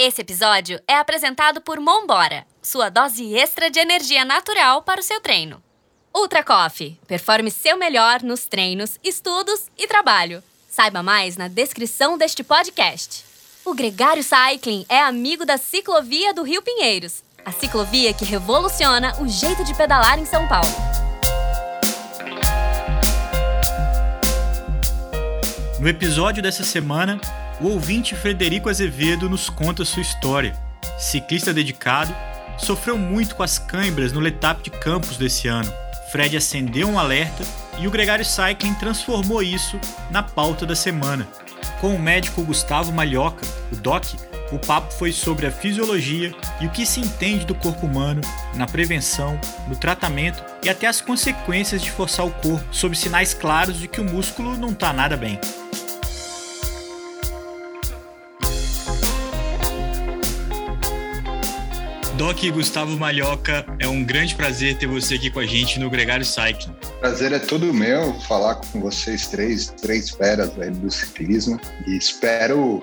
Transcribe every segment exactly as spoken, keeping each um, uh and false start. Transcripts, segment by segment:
Esse episódio é apresentado por Monbora, sua dose extra de energia natural para o seu treino. Ultra Coffee, performe seu melhor nos treinos, estudos e trabalho. Saiba mais na descrição deste podcast. O Gregário Cycling é amigo da Ciclovia do Rio Pinheiros, a ciclovia que revoluciona o jeito de pedalar em São Paulo. No episódio dessa semana, o ouvinte Frederico Azevedo nos conta sua história. Ciclista dedicado, sofreu muito com as cãibras no Letap de Campos desse ano. Fred acendeu um alerta e o Gregário Cycling transformou isso na pauta da semana. Com o médico Gustavo Malhoca, o Doc, o papo foi sobre a fisiologia e o que se entende do corpo humano, na prevenção, no tratamento e até as consequências de forçar o corpo sob sinais claros de que o músculo não está nada bem. Doc Gustavo Malhoca, é um grande prazer ter você aqui com a gente no Gregário Cycling. Prazer é todo meu falar com vocês três, três feras aí do ciclismo, e espero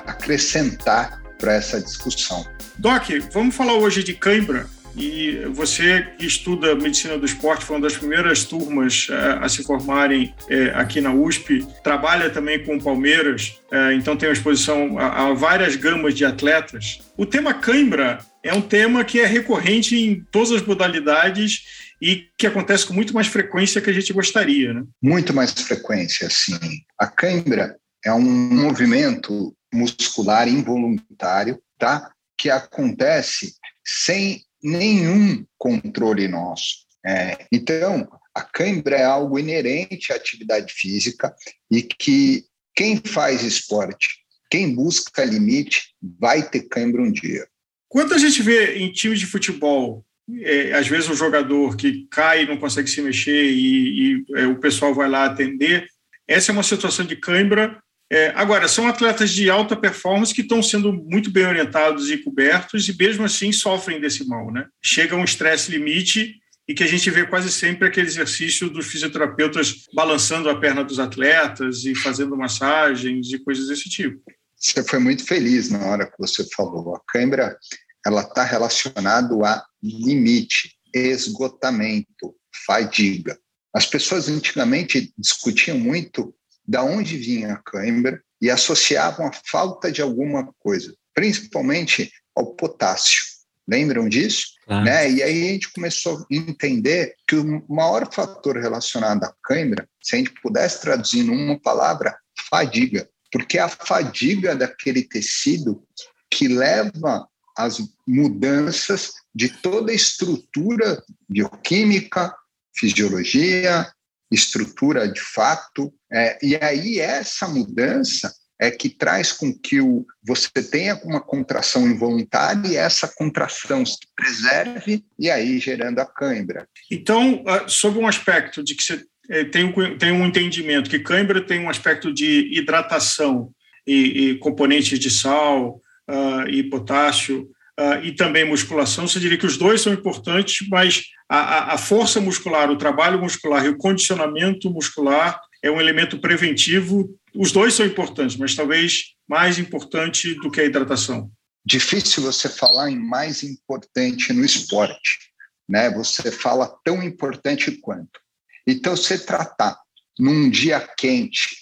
acrescentar para essa discussão. Doc, vamos falar hoje de cãibra. E você que estuda medicina do esporte, foi uma das primeiras turmas uh, a se formarem uh, aqui na U S P, trabalha também com o Palmeiras, uh, então tem uma exposição a, a várias gamas de atletas. O tema cãibra é um tema que é recorrente em todas as modalidades e que acontece com muito mais frequência que a gente gostaria, né? Muito mais frequência, sim. A cãibra é um movimento muscular involuntário, tá? Que acontece sem nenhum controle nosso. É, então, a cãibra é algo inerente à atividade física e que quem faz esporte, quem busca limite, vai ter cãibra um dia. Quando a gente vê em times de futebol, é, às vezes o jogador que cai e não consegue se mexer e, e é, o pessoal vai lá atender, essa é uma situação de cãibra. É, agora, são atletas de alta performance que estão sendo muito bem orientados e cobertos e mesmo assim sofrem desse mal, né? Chega um estresse limite e que a gente vê quase sempre aquele exercício dos fisioterapeutas balançando a perna dos atletas e fazendo massagens e coisas desse tipo. Você foi muito feliz na hora que você falou. A cãibra, ela está relacionada a limite, esgotamento, fadiga. As pessoas antigamente discutiam muito da onde vinha a cãibra e associavam a falta de alguma coisa, principalmente ao potássio. Lembram disso? Ah. Né? E aí a gente começou a entender que o maior fator relacionado à cãibra, se a gente pudesse traduzir numa palavra, fadiga. Porque é a fadiga daquele tecido que leva às mudanças de toda a estrutura bioquímica, fisiologia, estrutura de fato. É, e aí essa mudança é que traz com que o, você tenha uma contração involuntária e essa contração se preserve e aí gerando a cãibra. Então, sob um aspecto de que você tem um, tem um entendimento que cãibra tem um aspecto de hidratação e, e componentes de sal uh, e potássio uh, e também musculação, você diria que os dois são importantes, mas a, a força muscular, o trabalho muscular e o condicionamento muscular é um elemento preventivo. Os dois são importantes, mas talvez mais importante do que a hidratação. Difícil você falar em mais importante no esporte, né? Você fala tão importante quanto. Então, você tratar num dia quente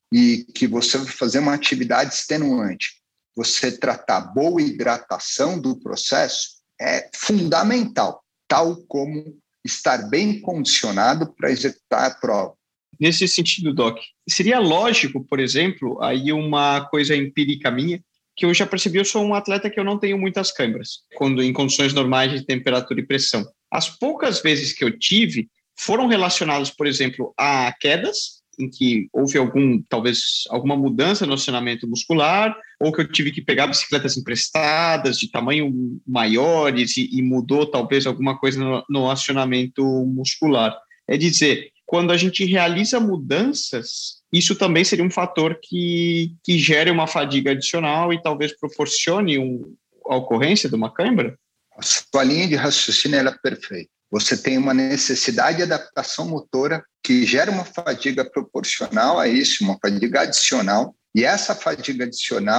e que você vai fazer uma atividade extenuante, você tratar boa hidratação do processo é fundamental, tal como estar bem condicionado para executar a prova. Nesse sentido, Doc, seria lógico, por exemplo, aí uma coisa empírica minha, que eu já percebi, eu sou um atleta que eu não tenho muitas câimbras, quando em condições normais de temperatura e pressão. As poucas vezes que eu tive foram relacionadas, por exemplo, a quedas, em que houve algum, talvez alguma mudança no acionamento muscular, ou que eu tive que pegar bicicletas emprestadas de tamanho maiores e, e mudou talvez alguma coisa no, no acionamento muscular. É dizer, quando a gente realiza mudanças, isso também seria um fator que, que gere uma fadiga adicional e talvez proporcione um, a ocorrência de uma cãibra? A sua linha de raciocínio ela é perfeita. Você tem uma necessidade de adaptação motora que gera uma fadiga proporcional a isso, uma fadiga adicional, e essa fadiga adicional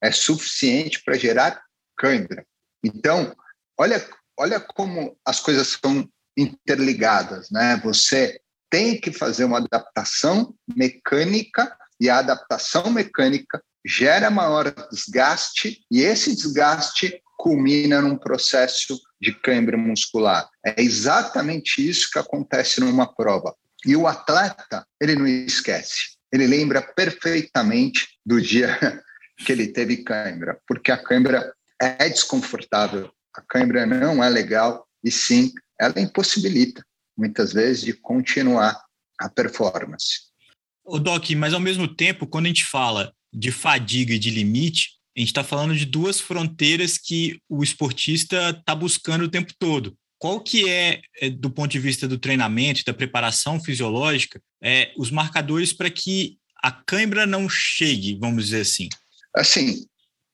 é suficiente para gerar cãibra. Então, olha, olha como as coisas são interligadas, né? Você tem que fazer uma adaptação mecânica e a adaptação mecânica gera maior desgaste e esse desgaste culmina num processo de cãibra muscular. É exatamente isso que acontece numa prova. E o atleta, ele não esquece. Ele lembra perfeitamente do dia que ele teve cãibra, porque a cãibra é desconfortável, a cãibra não é legal e sim, ela impossibilita, muitas vezes, de continuar a performance. Ô Doc, mas ao mesmo tempo, quando a gente fala de fadiga e de limite, a gente está falando de duas fronteiras que o esportista está buscando o tempo todo. Qual que é, do ponto de vista do treinamento, da preparação fisiológica, é, os marcadores para que a cãibra não chegue, vamos dizer assim? Assim,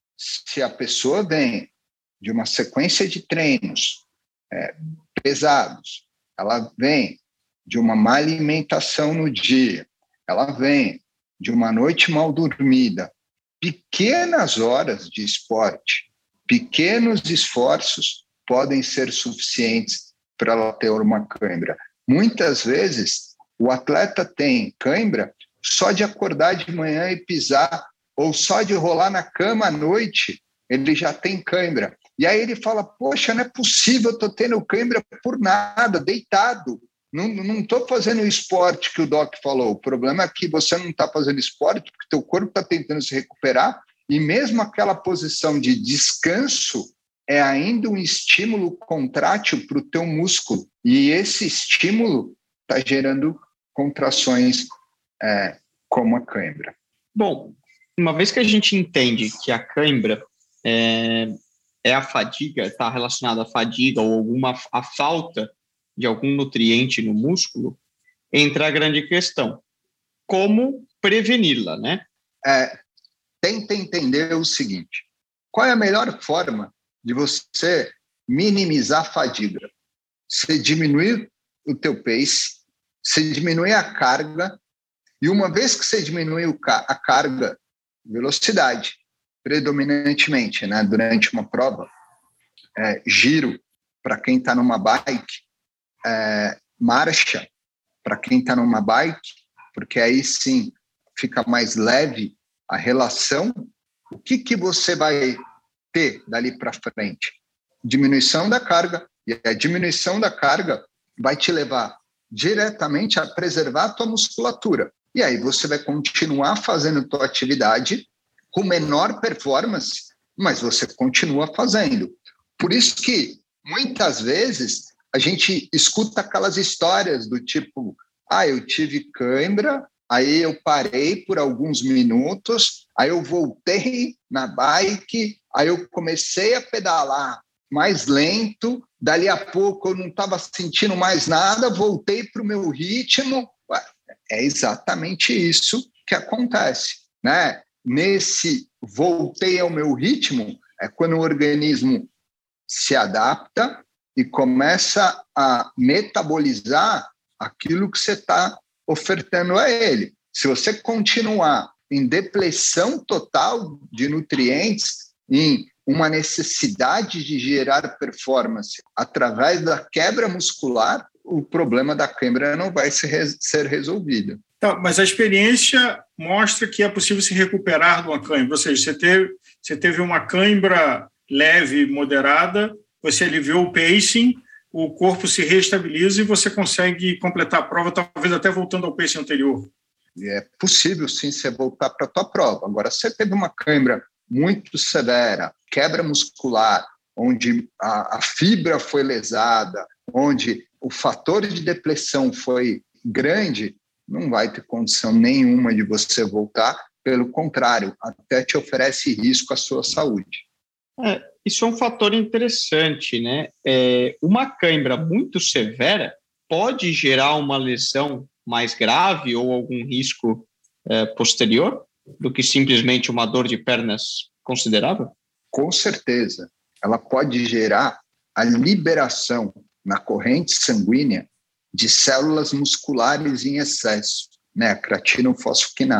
se a pessoa vem de uma sequência de treinos é, pesados, ela vem de uma má alimentação no dia, ela vem de uma noite mal dormida, pequenas horas de esporte, pequenos esforços podem ser suficientes para ela ter uma cãibra. Muitas vezes, o atleta tem cãibra só de acordar de manhã e pisar, ou só de rolar na cama à noite, ele já tem cãibra. E aí ele fala, poxa, não é possível, eu estou tendo cãibra por nada, deitado. Não estou fazendo o esporte que o Doc falou. O problema é que você não está fazendo esporte porque teu corpo está tentando se recuperar e mesmo aquela posição de descanso é ainda um estímulo contrátil para o teu músculo. E esse estímulo está gerando contrações é, como a cãibra. Bom, uma vez que a gente entende que a cãibra é, é a fadiga, está relacionada à fadiga ou alguma, a falta de algum nutriente no músculo, entra a grande questão. Como preveni-la, né? É, tenta entender o seguinte, qual é a melhor forma de você minimizar a fadiga? Você diminuir o teu pace, você diminuir a carga, e uma vez que você diminui a carga, velocidade, predominantemente, né, durante uma prova, é, giro, para quem está numa bike, é, marcha, para quem está numa bike, porque aí sim fica mais leve a relação, o que, que você vai ter dali para frente? Diminuição da carga, e a diminuição da carga vai te levar diretamente a preservar a tua musculatura. E aí você vai continuar fazendo tua atividade com menor performance, mas você continua fazendo. Por isso que, muitas vezes, a gente escuta aquelas histórias do tipo, ah, eu tive cãibra, aí eu parei por alguns minutos, aí eu voltei na bike, aí eu comecei a pedalar mais lento, dali a pouco eu não estava sentindo mais nada, voltei para o meu ritmo. Ué, é exatamente isso que acontece, né? Nesse voltei ao meu ritmo, é quando o organismo se adapta e começa a metabolizar aquilo que você está ofertando a ele. Se você continuar em depleção total de nutrientes, em uma necessidade de gerar performance através da quebra muscular, o problema da cãibra não vai ser, ser resolvido. Então, mas a experiência mostra que é possível se recuperar de uma cãibra, ou seja, você teve, você teve uma cãibra leve, moderada, você aliviou o pacing, o corpo se reestabiliza e você consegue completar a prova, talvez até voltando ao pacing anterior. É possível, sim, você voltar para a tua prova. Agora, se você teve uma cãibra muito severa, quebra muscular, onde a, a fibra foi lesada, onde o fator de depressão foi grande, não vai ter condição nenhuma de você voltar, pelo contrário, até te oferece risco à sua saúde. É, isso é um fator interessante, né? É, uma cãibra muito severa pode gerar uma lesão mais grave ou algum risco é, posterior do que simplesmente uma dor de pernas considerável? Com certeza. Ela pode gerar a liberação na corrente sanguínea de células musculares em excesso, né? A creatinofosfoquinase.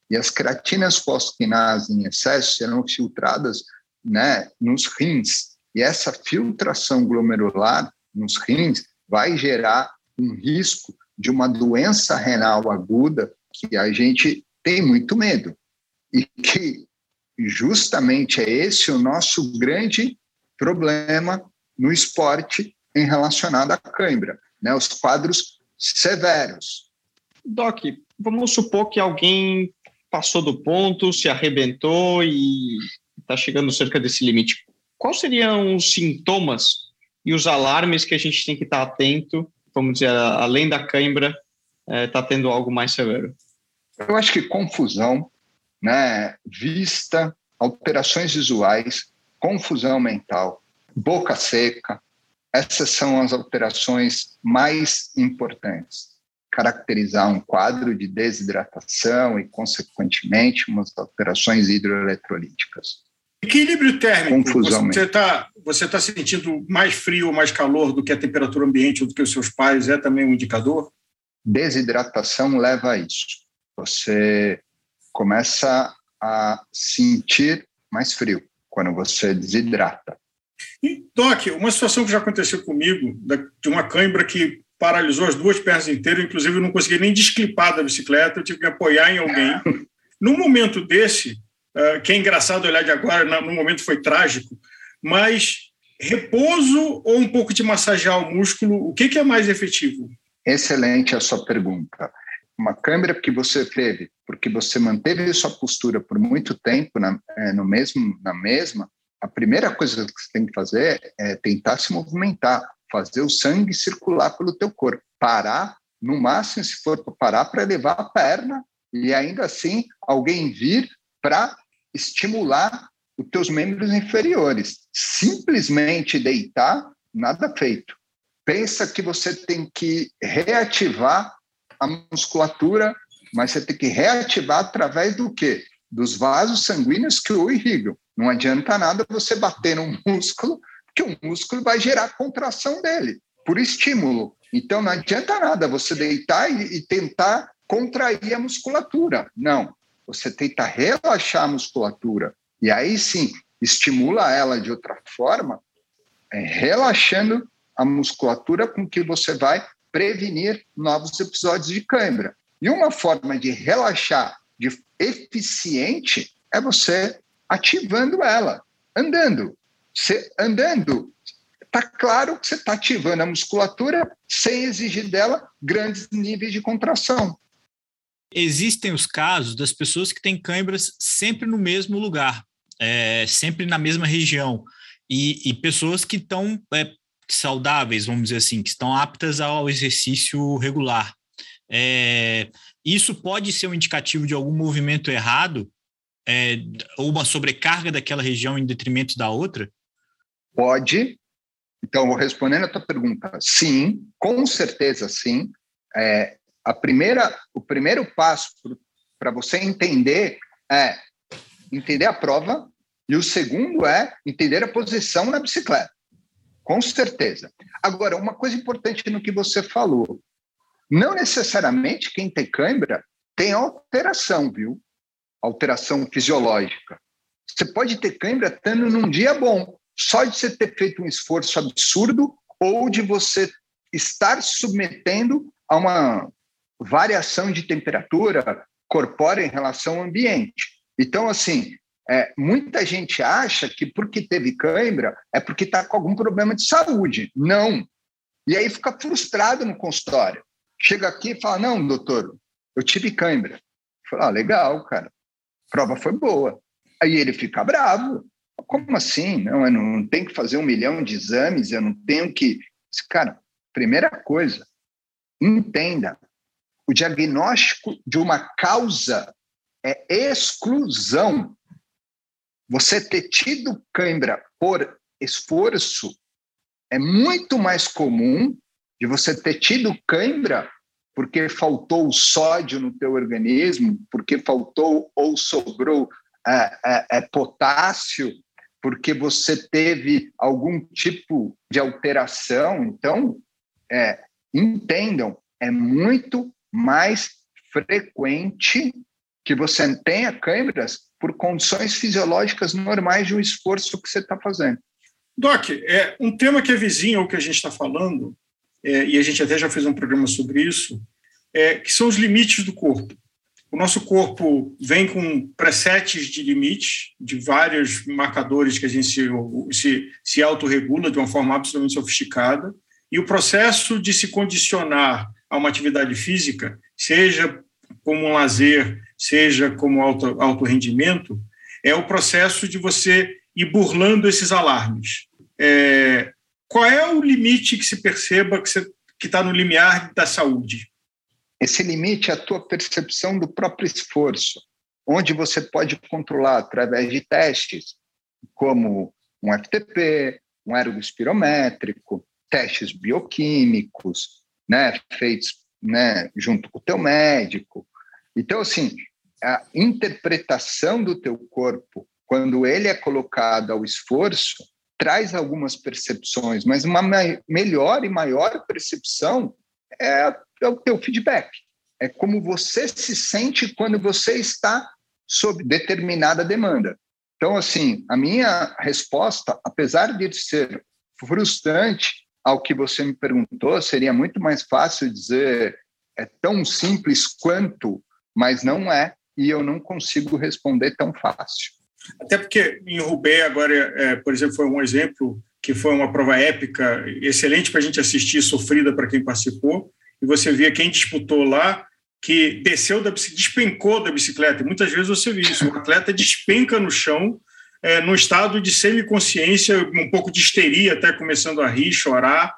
E as creatinas fosfoquinases em excesso serão filtradas, né, nos rins. E essa filtração glomerular nos rins vai gerar um risco de uma doença renal aguda que a gente tem muito medo. E que justamente é esse o nosso grande problema no esporte em relacionado à cãibra, né? Os quadros severos. Doc, vamos supor que alguém passou do ponto, se arrebentou e está chegando cerca desse limite. Quais seriam os sintomas e os alarmes que a gente tem que estar atento, vamos dizer, além da cãibra, está é, tendo algo mais severo? Eu acho que confusão, né? Vista, alterações visuais, confusão mental, boca seca, essas são as alterações mais importantes. Caracterizar um quadro de desidratação e, consequentemente, umas alterações hidroeletrolíticas. Equilíbrio térmico. Confusão você está você tá sentindo mais frio ou mais calor do que a temperatura ambiente ou do que os seus pares, é também um indicador? Desidratação leva a isso. Você começa a sentir mais frio quando você desidrata. E, Doc, uma situação que já aconteceu comigo, de uma cãibra que paralisou as duas pernas inteiras, inclusive eu não consegui nem desclipar da bicicleta, eu tive que me apoiar em alguém. Num momento desse, que é engraçado olhar de agora, no momento foi trágico, mas repouso ou um pouco de massagear o músculo, o que é mais efetivo? Excelente a sua pergunta. Uma cãibra que você teve, porque você manteve sua postura por muito tempo na, no mesmo, na mesma, a primeira coisa que você tem que fazer é tentar se movimentar, fazer o sangue circular pelo teu corpo. Parar, no máximo, se for parar, para elevar a perna e ainda assim alguém vir para estimular os teus membros inferiores. Simplesmente deitar, nada feito. Pensa que você tem que reativar a musculatura, mas você tem que reativar através do quê? Dos vasos sanguíneos que o irrigam. Não adianta nada você bater no músculo, porque o músculo vai gerar contração dele, por estímulo. Então, não adianta nada você deitar e, e tentar contrair a musculatura. Não, você tenta relaxar a musculatura. E aí, sim, estimula ela de outra forma, é, relaxando a musculatura com que você vai prevenir novos episódios de cãibra. E uma forma de relaxar de eficiente é você ativando ela, andando. Você, andando, está claro que você está ativando a musculatura sem exigir dela grandes níveis de contração. Existem os casos das pessoas que têm cãibras sempre no mesmo lugar, é, sempre na mesma região, e, e pessoas que estão é, saudáveis, vamos dizer assim, que estão aptas ao exercício regular. É, isso pode ser um indicativo de algum movimento errado, é, ou uma sobrecarga daquela região em detrimento da outra? Pode. Então, vou respondendo a tua pergunta. Sim, com certeza sim. É, a primeira, o primeiro passo para você entender é entender a prova, e o segundo é entender a posição na bicicleta. Com certeza. Agora, uma coisa importante no que você falou. Não necessariamente quem tem cãibra tem alteração, viu? Alteração fisiológica. Você pode ter cãibra estando num dia bom, só de você ter feito um esforço absurdo ou de você estar se submetendo a uma variação de temperatura corpórea em relação ao ambiente. Então, assim, é, muita gente acha que porque teve cãibra é porque está com algum problema de saúde. Não. E aí fica frustrado no consultório. Chega aqui e fala, não, doutor, eu tive cãibra. Fala, ah, legal, cara. A prova foi boa. Aí ele fica bravo. Como assim? Não, eu não tenho que fazer um milhão de exames, eu não tenho que... Cara, primeira coisa, entenda, o diagnóstico de uma causa é exclusão. Você ter tido cãibra por esforço é muito mais comum de você ter tido cãibra porque faltou sódio no teu organismo, porque faltou ou sobrou é, é, é, potássio, porque você teve algum tipo de alteração. Então, é, entendam, é muito mais frequente que você tenha câimbras por condições fisiológicas normais de um esforço que você está fazendo. Doc, é um tema que é vizinho ao que a gente está falando, é, e a gente até já fez um programa sobre isso, é, que são os limites do corpo. O nosso corpo vem com presets de limite, de vários marcadores que a gente se, se, se autorregula de uma forma absolutamente sofisticada, e o processo de se condicionar a uma atividade física, seja como um lazer, seja como alto, alto rendimento, é o processo de você ir burlando esses alarmes. É, qual é o limite que se perceba que está no limiar da saúde? Esse limite é a tua percepção do próprio esforço, onde você pode controlar através de testes, como um F T P, um ergo espirométrico, testes bioquímicos, né, feitos, né, junto com o teu médico. Então, assim, a interpretação do teu corpo, quando ele é colocado ao esforço, traz algumas percepções, mas uma melhor e maior percepção é, é o teu feedback. É como você se sente quando você está sob determinada demanda. Então, assim, a minha resposta, apesar de ser frustrante ao que você me perguntou, seria muito mais fácil dizer é tão simples quanto, mas não é, e eu não consigo responder tão fácil. Até porque em Roubaix, agora, é, por exemplo, foi um exemplo que foi uma prova épica, excelente para a gente assistir, sofrida para quem participou, e você via quem disputou lá, que desceu da bicicleta, despencou da bicicleta, e muitas vezes você vê isso, o atleta despenca no chão, é, num estado de semiconsciência, um pouco de histeria, até começando a rir, chorar.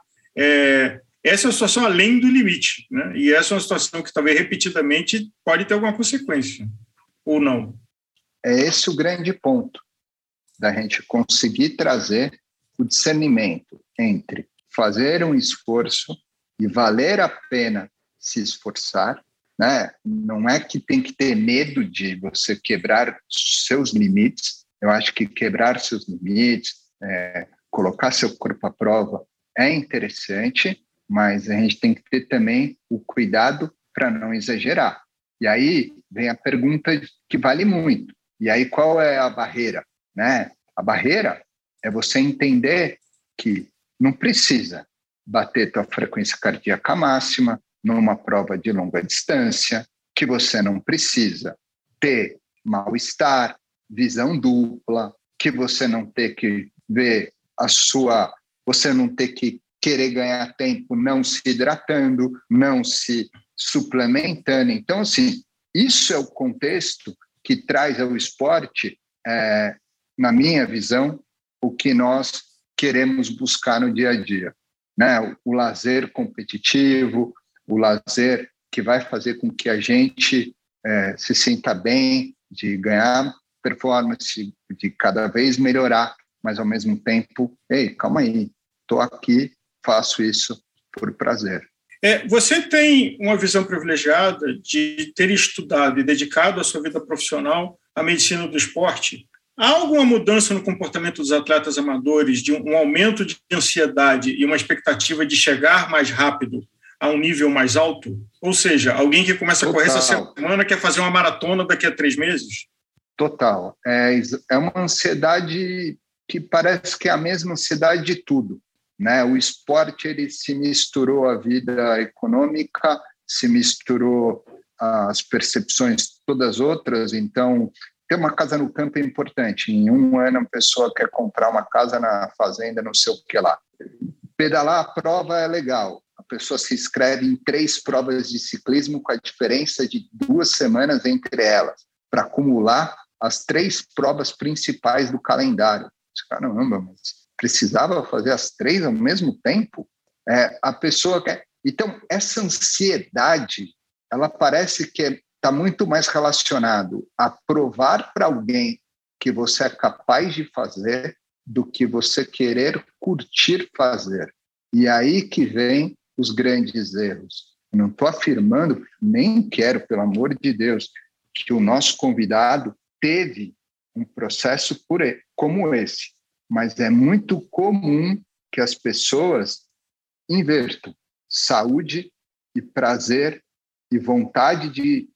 É, essa é uma situação além do limite, né? E essa é uma situação que talvez repetidamente pode ter alguma consequência, ou não. É esse o grande ponto, da gente conseguir trazer o discernimento entre fazer um esforço e valer a pena se esforçar, né? Não é que tem que ter medo de você quebrar seus limites. Eu acho que quebrar seus limites, é, colocar seu corpo à prova é interessante, mas a gente tem que ter também o cuidado para não exagerar. E aí vem a pergunta que vale muito. E aí qual é a barreira, né? A barreira é você entender que não precisa bater tua frequência cardíaca máxima numa prova de longa distância, que você não precisa ter mal-estar, visão dupla, que você não ter que ver a sua, você não ter que querer ganhar tempo não se hidratando, não se suplementando. Então, assim, isso é o contexto que traz ao esporte, é, na minha visão, o que nós queremos buscar no dia a dia, né? O, o lazer competitivo, o lazer que vai fazer com que a gente é, se sinta bem, de ganhar performance, de cada vez melhorar, mas ao mesmo tempo, ei, calma aí, estou aqui, faço isso por prazer. É, você tem uma visão privilegiada de ter estudado e dedicado a sua vida profissional à medicina do esporte. Há alguma mudança no comportamento dos atletas amadores, de um aumento de ansiedade e uma expectativa de chegar mais rápido a um nível mais alto? Ou seja, alguém que começa Total. a correr essa semana quer fazer uma maratona daqui a três meses? Total. É, é uma ansiedade que parece que é a mesma ansiedade de tudo, né? O esporte ele se misturou à vida econômica, se misturou às percepções todas outras. Então, ter uma casa no campo é importante. Em um ano, a pessoa quer comprar uma casa na fazenda, não sei o que lá. Pedalar a prova é legal. A pessoa se inscreve em três provas de ciclismo com a diferença de duas semanas entre elas, para acumular as três provas principais do calendário. Caramba, mas precisava fazer as três ao mesmo tempo? É, a pessoa quer... Então, essa ansiedade, ela parece que está muito mais relacionado a provar para alguém que você é capaz de fazer do que você querer curtir fazer. E aí que vem os grandes erros. Eu não estou afirmando, nem quero, pelo amor de Deus, que o nosso convidado teve um processo por ele, como esse, mas é muito comum que as pessoas invertam saúde e prazer e vontade de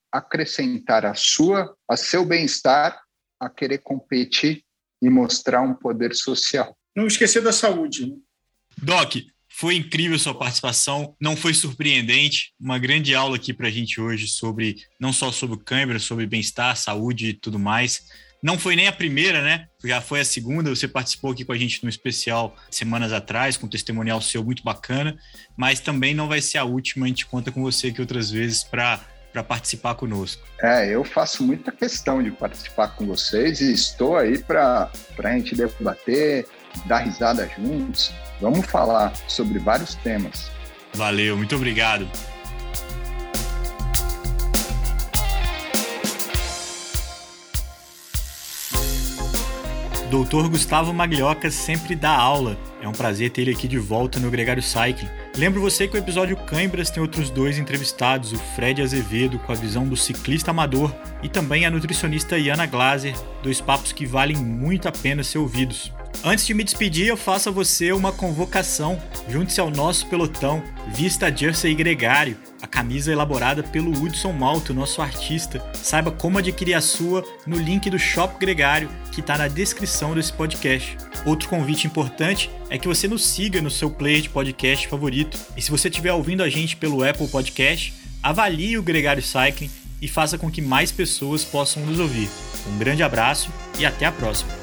acrescentar a sua, a seu bem-estar, a querer competir e mostrar um poder social. Não esquecer da saúde. Né? Doc, foi incrível sua participação, não foi surpreendente, uma grande aula aqui para a gente hoje sobre, não só sobre o cãibra, sobre bem-estar, saúde e tudo mais. Não foi nem a primeira, né? Já foi a segunda, você participou aqui com a gente no especial semanas atrás, com um testemunial seu muito bacana, mas também não vai ser a última, a gente conta com você aqui outras vezes para para participar conosco. É, eu faço muita questão de participar com vocês e estou aí para a gente debater, dar risada juntos. Vamos falar sobre vários temas. Valeu, muito obrigado. doutor Gustavo Maglioca sempre dá aula. É um prazer ter ele aqui de volta no Gregário Cycling. Lembro você que o episódio Cãibras tem outros dois entrevistados, o Fred Azevedo, com a visão do ciclista amador, e também a nutricionista Iana Glaser, dois papos que valem muito a pena ser ouvidos. Antes de me despedir, eu faço a você uma convocação. Junte-se ao nosso pelotão, vista a Jersey Gregário, a camisa elaborada pelo Hudson Malto, nosso artista. Saiba como adquirir a sua no link do Shop Gregário, que está na descrição desse podcast. Outro convite importante é que você nos siga no seu player de podcast favorito. E se você estiver ouvindo a gente pelo Apple Podcast, avalie o Gregário Cycling e faça com que mais pessoas possam nos ouvir. Um grande abraço e até a próxima!